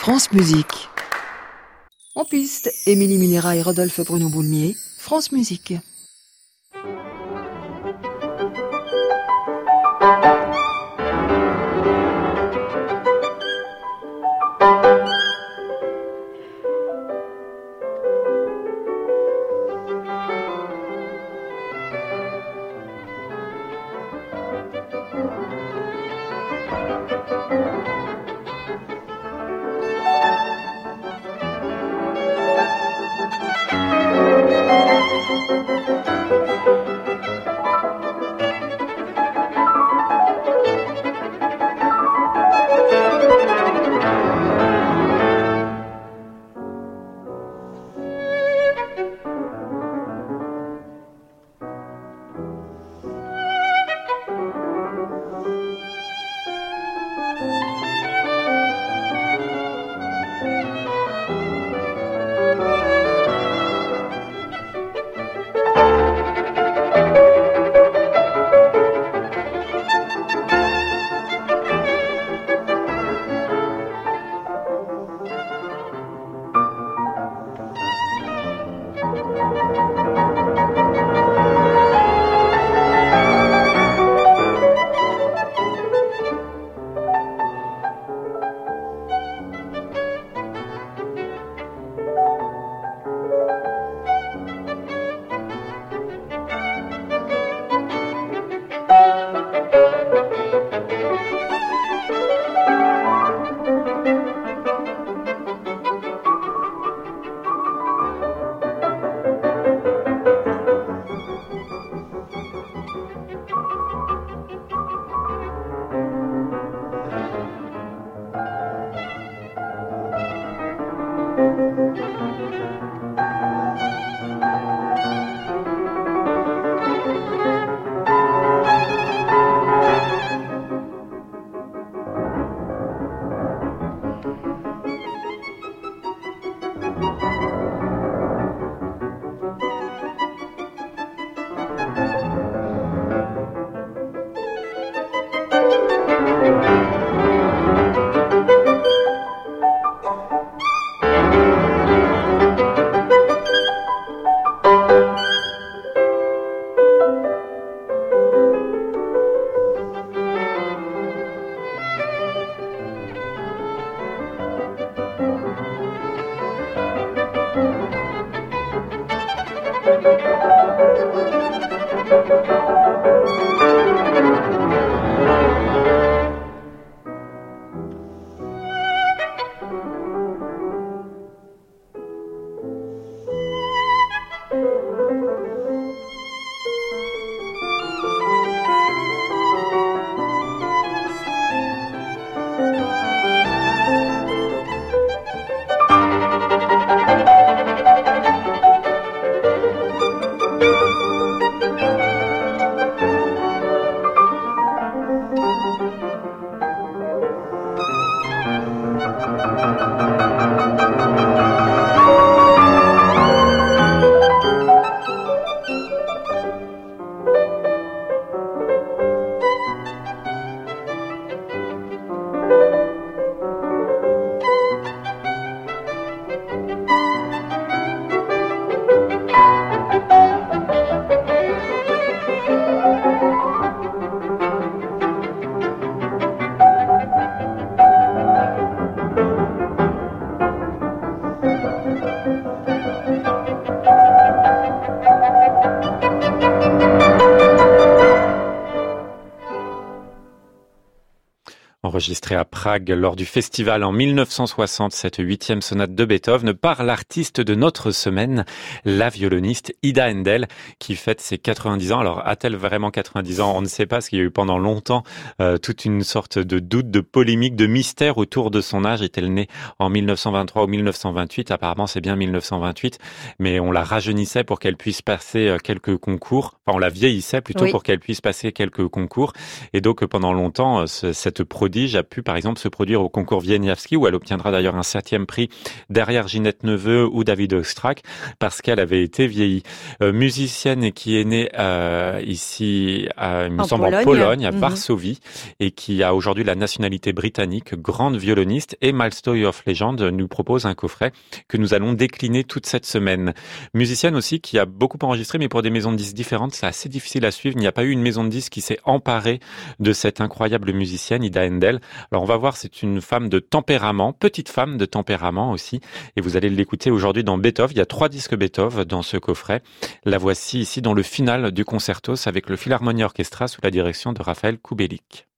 France Musique. En piste, Émilie Munera et Rodolphe Bruno-Boulmier, France Musique. Enregistrée à Prague lors du festival en 1960, cette 8e sonate de Beethoven par l'artiste de notre semaine, la violoniste Ida Haendel, qui fête ses 90 ans. Alors, a-t-elle vraiment 90 ans? On ne sait pas, parce qu'il y a eu pendant longtemps toute une sorte de doute, de polémique, de mystère autour de son âge. Est-elle née en 1923 ou 1928? Apparemment, c'est bien 1928, mais on la rajeunissait pour qu'elle puisse passer quelques concours. Enfin, on la vieillissait plutôt pour qu'elle puisse passer quelques concours. Et donc, pendant longtemps, cette prodige a pu par exemple se produire au concours Wieniawski, où elle obtiendra d'ailleurs un 7e prix derrière Ginette Neveu ou David Oistrakh, parce qu'elle avait été vieillie. Musicienne qui est née ici, il me semble, en Pologne, à Varsovie, et qui a aujourd'hui la nationalité britannique, grande violoniste. Et My Story of Legend nous propose un coffret que nous allons décliner toute cette semaine. Musicienne aussi qui a beaucoup enregistré, mais pour des maisons de disques différentes, c'est assez difficile à suivre. Il n'y a pas eu une maison de disques qui s'est emparée de cette incroyable musicienne, Ida Haendel. Alors on va voir, c'est une femme de tempérament, petite femme de tempérament aussi, et vous allez l'écouter aujourd'hui dans Beethoven. Il y a 3 disques Beethoven dans ce coffret. La voici ici dans le final du Concertos avec le Philharmonie Orchestra sous la direction de Raphaël Kubelik.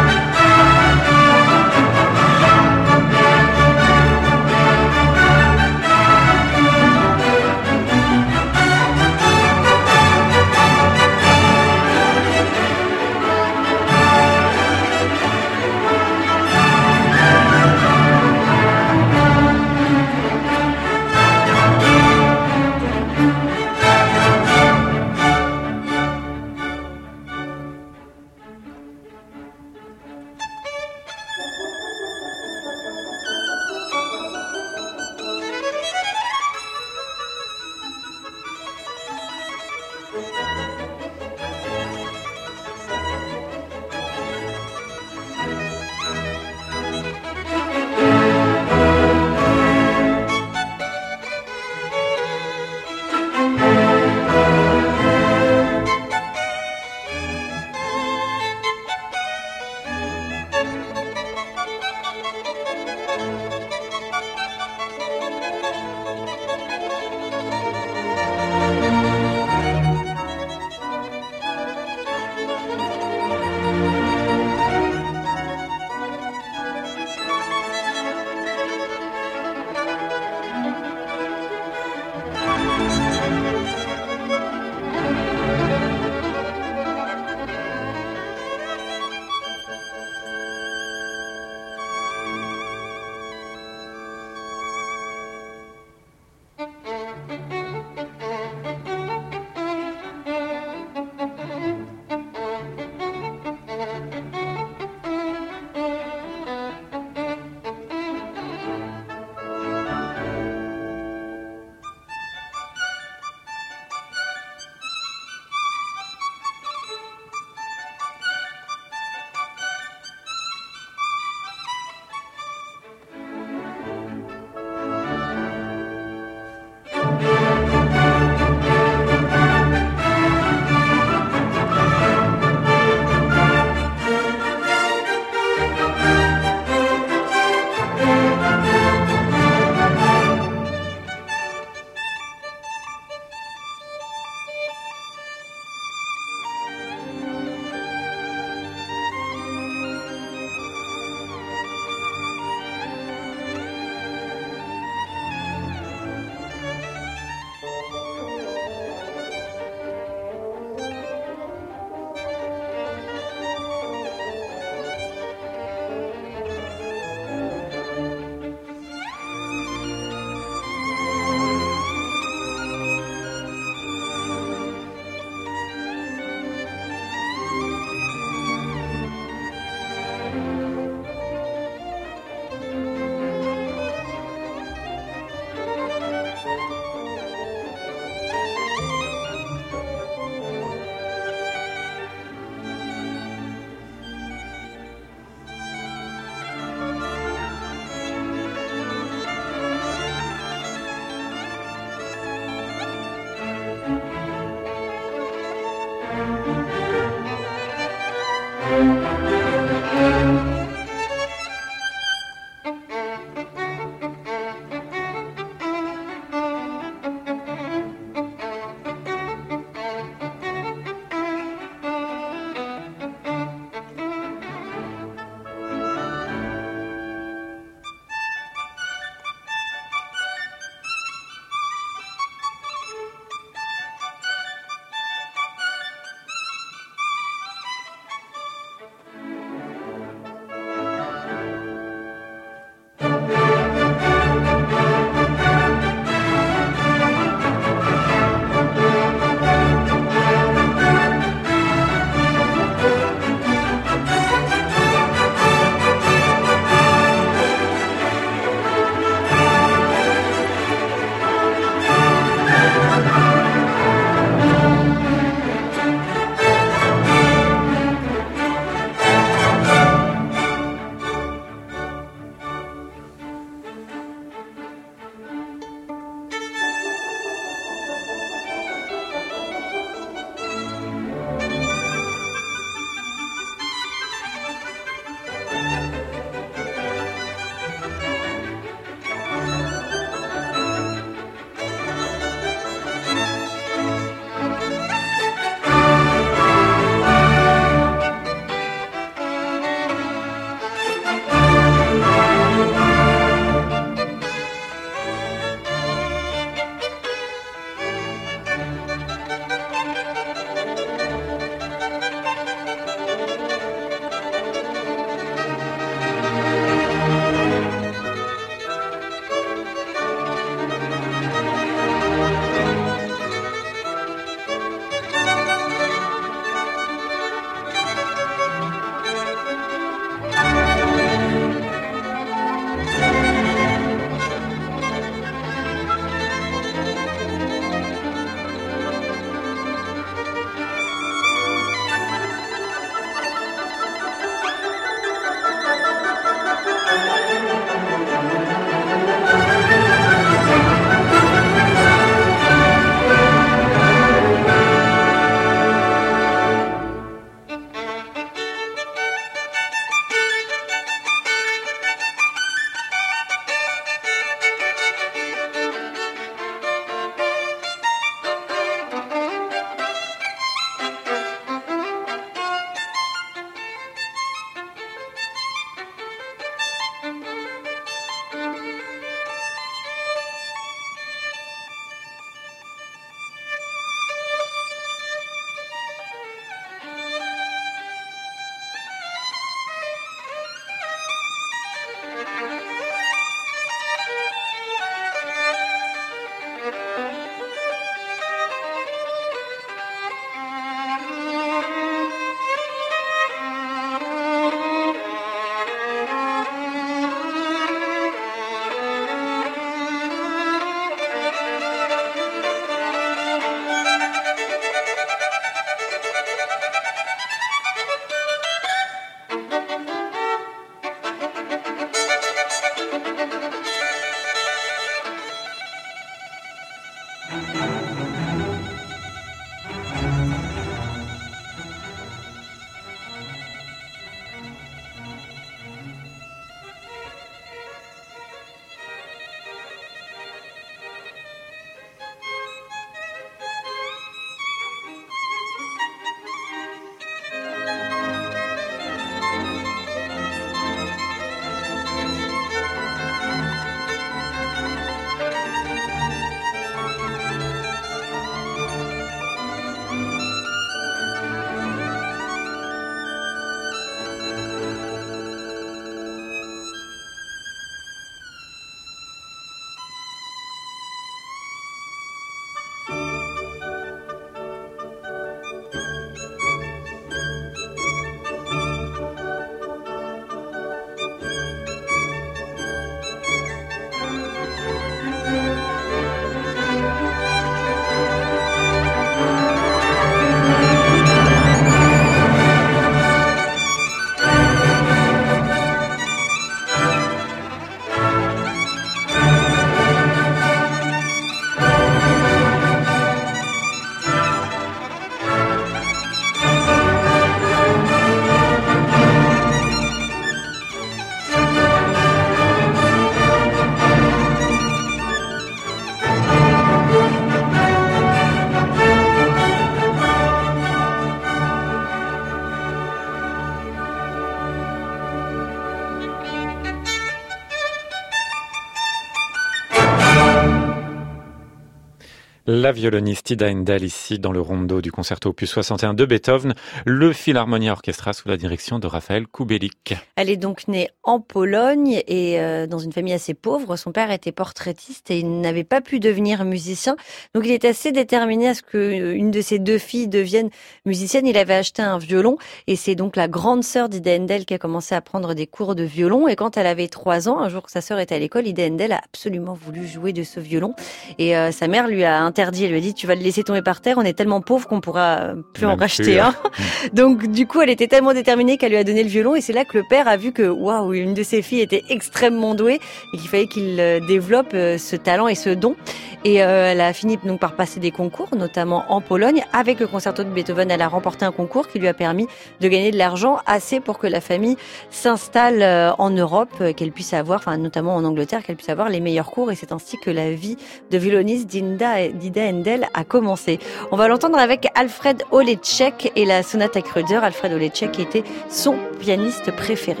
La violoniste Ida Haendel ici dans le rondo du concerto opus 61 de Beethoven, le Philharmonia Orchestra sous la direction de Raphaël Kubelik. Elle est donc née en Pologne et dans une famille assez pauvre. Son père était portraitiste et il n'avait pas pu devenir musicien. Donc il est assez déterminé à ce que une de ses deux filles devienne musicienne. Il avait acheté un violon et c'est donc la grande sœur d'Ida Haendel qui a commencé à prendre des cours de violon. Et quand elle avait 3 ans, un jour que sa sœur était à l'école, Ida Haendel a absolument voulu jouer de ce violon. Et sa mère lui a interdit, elle lui a dit tu vas le laisser tomber par terre, on est tellement pauvre qu'on pourra plus en racheter un. Donc du coup elle était tellement déterminée qu'elle lui a donné le violon et c'est là que le père a vu que waouh, une de ses filles était extrêmement douée et qu'il fallait qu'il développe ce talent et ce don. Et elle a fini donc par passer des concours, notamment en Pologne. Avec le concerto de Beethoven, elle a remporté un concours qui lui a permis de gagner de l'argent assez pour que la famille s'installe en Europe, qu'elle puisse avoir, enfin notamment en Angleterre, qu'elle puisse avoir les meilleurs cours. Et c'est ainsi que la vie de violoniste d'Ida Haendel a commencé. On va l'entendre avec Alfred Holecek et la sonate à Kreutzer. Alfred Holecek était son pianiste préféré.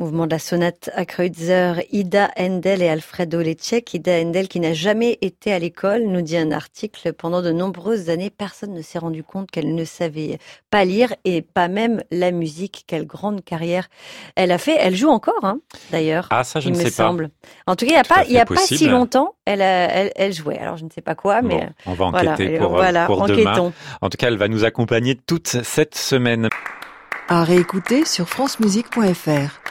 mouvement de la sonate à Kreutzer, Ida Haendel et Alfredo Lecek. Ida Haendel qui n'a jamais été à l'école, nous dit un article. Pendant de nombreuses années, personne ne s'est rendu compte qu'elle ne savait pas lire et pas même la musique. Quelle grande carrière elle a fait. Elle joue encore, d'ailleurs. Ah, ça, je ne sais semble. pas. En tout cas, il n'y a pas si longtemps, elle jouait. Alors, je ne sais pas quoi, mais... Bon, on va enquêter pour demain. En tout cas, elle va nous accompagner toute cette semaine. À réécouter sur francemusique.fr.